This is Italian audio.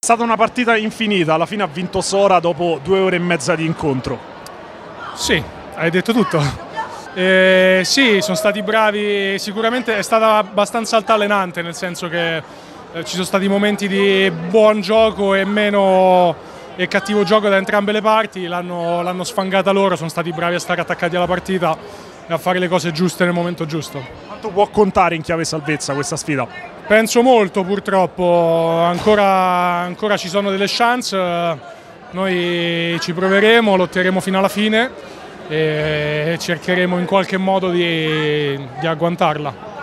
È stata una partita infinita, alla fine ha vinto Sora dopo 2 ore e mezza di incontro. Sì, hai detto tutto. Sì, sono stati bravi, sicuramente è stata abbastanza altalenante, nel senso che ci sono stati momenti di buon gioco e meno cattivo gioco da entrambe le parti, l'hanno sfangata loro, sono stati bravi a stare attaccati alla partita e a fare le cose giuste nel momento giusto. Quanto può contare in chiave salvezza questa sfida? Penso molto, purtroppo, ancora ci sono delle chance, noi ci proveremo, lotteremo fino alla fine e cercheremo in qualche modo di agguantarla.